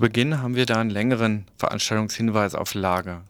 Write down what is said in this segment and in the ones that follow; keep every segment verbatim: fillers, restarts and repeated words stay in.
Zu Beginn haben wir da einen längeren Veranstaltungshinweis auf Lager.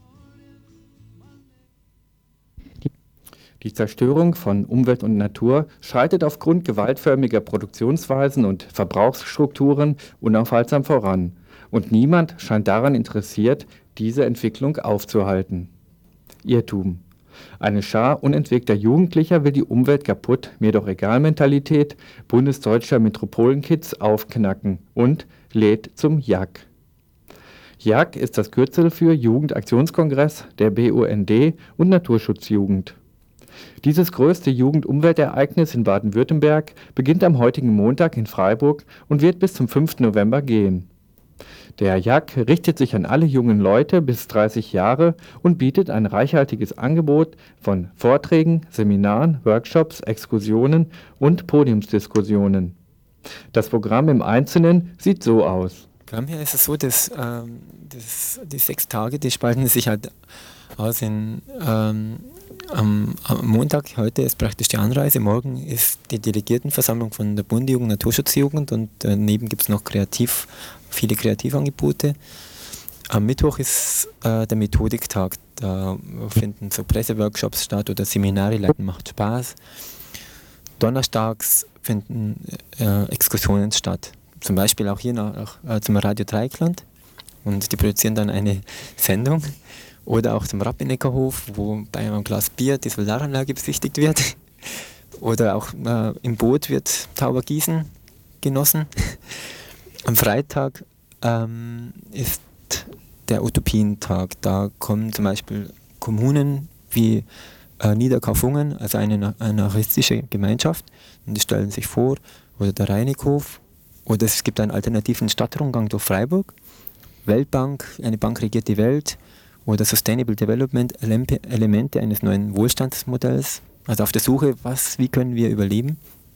Die Zerstörung von Umwelt und Natur schreitet aufgrund gewaltförmiger Produktionsweisen und Verbrauchsstrukturen unaufhaltsam voran. Und niemand scheint daran interessiert, diese Entwicklung aufzuhalten. Irrtum. Eine Schar unentwegter Jugendlicher will die Umwelt kaputt, mir doch egal Mentalität bundesdeutscher Metropolenkids aufknacken und lädt zum J A K. J A K ist das Kürzel für Jugendaktionskongress der B U N D und Naturschutzjugend. Dieses größte Jugendumweltereignis in Baden-Württemberg beginnt am heutigen Montag in Freiburg und wird bis zum fünften November gehen. Der J A K richtet sich an alle jungen Leute bis dreißig Jahre und bietet ein reichhaltiges Angebot von Vorträgen, Seminaren, Workshops, Exkursionen und Podiumsdiskussionen. Das Programm im Einzelnen sieht so aus. Programm hier ist es so, dass ähm, das, die sechs Tage, die spalten sich halt aus in ähm, am, am Montag, heute ist praktisch die Anreise, morgen ist die Delegiertenversammlung von der Bundesjugend Naturschutzjugend und daneben gibt es noch kreativ, viele Kreativangebote. Am Mittwoch ist äh, der Methodiktag, da finden so Presseworkshops statt oder Seminare, Leiten macht Spaß. Donnerstags finden äh, Exkursionen statt, zum Beispiel auch hier nach, äh, zum Radio Dreieckland und die produzieren dann eine Sendung. Oder auch zum Rappeneckerhof, wo bei einem Glas Bier die Solaranlage besichtigt wird. Oder auch äh, im Boot wird Taubergießen genossen. Am Freitag ähm, ist der Utopientag. Da kommen zum Beispiel Kommunen wie äh, Niederkaufungen, also eine anarchistische Gemeinschaft, und die stellen sich vor, oder der Reinighof, oder es gibt einen alternativen Stadtrundgang durch Freiburg, Weltbank, eine Bank regiert die Welt, oder Sustainable Development, Elemente eines neuen Wohlstandsmodells, also auf der Suche, was, wie können wir überleben.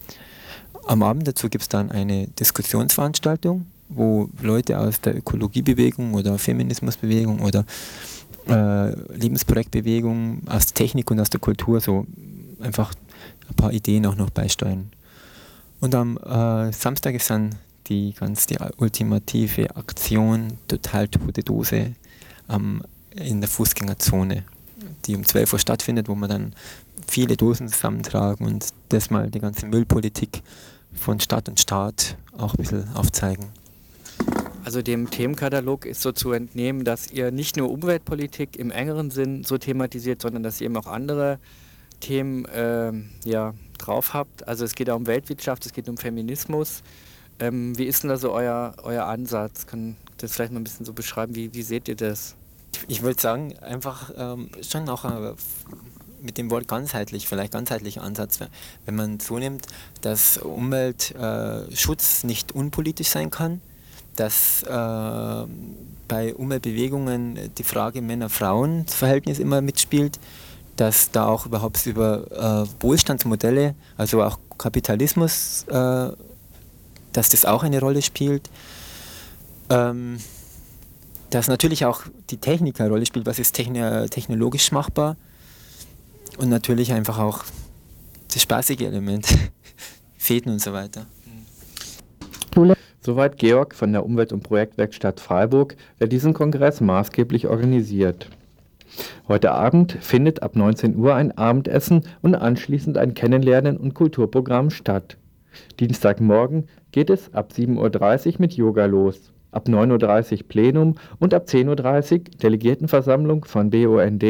Am Abend dazu gibt es dann eine Diskussionsveranstaltung, wo Leute aus der Ökologiebewegung oder Feminismusbewegung oder äh, Lebensprojektbewegung, aus der Technik und aus der Kultur so einfach ein paar Ideen auch noch beisteuern. Und am äh, Samstag ist dann die ganz die ultimative Aktion, total tote Dose, am in der Fußgängerzone, die um zwölf Uhr stattfindet, wo man dann viele Dosen zusammentragen und das mal die ganze Müllpolitik von Stadt und Staat auch ein bisschen aufzeigen. Also dem Themenkatalog ist so zu entnehmen, dass ihr nicht nur Umweltpolitik im engeren Sinn so thematisiert, sondern dass ihr eben auch andere Themen äh, ja, drauf habt. Also es geht auch um Weltwirtschaft, es geht um Feminismus. Ähm, wie ist denn da so euer, euer Ansatz? Kann das vielleicht mal ein bisschen so beschreiben? Wie, wie seht ihr das? Ich würde sagen, einfach ähm, schon auch äh, mit dem Wort ganzheitlich, vielleicht ganzheitlicher Ansatz, wenn man so nimmt, dass Umweltschutz äh, nicht unpolitisch sein kann, dass äh, bei Umweltbewegungen die Frage Männer-Frauen-Verhältnis immer mitspielt, dass da auch überhaupt über äh, Wohlstandsmodelle, also auch Kapitalismus, äh, dass das auch eine Rolle spielt. Ähm, dass natürlich auch die Technik eine Rolle spielt, was ist techn- technologisch machbar und natürlich einfach auch das spaßige Element, Fäden und so weiter. Soweit Georg von der Umwelt- und Projektwerkstatt Freiburg, der diesen Kongress maßgeblich organisiert. Heute Abend findet ab neunzehn Uhr ein Abendessen und anschließend ein Kennenlernen- und Kulturprogramm statt. Dienstagmorgen geht es ab sieben Uhr dreißig mit Yoga los. Ab neun Uhr dreißig Plenum und ab zehn Uhr dreißig Delegiertenversammlung von B U N D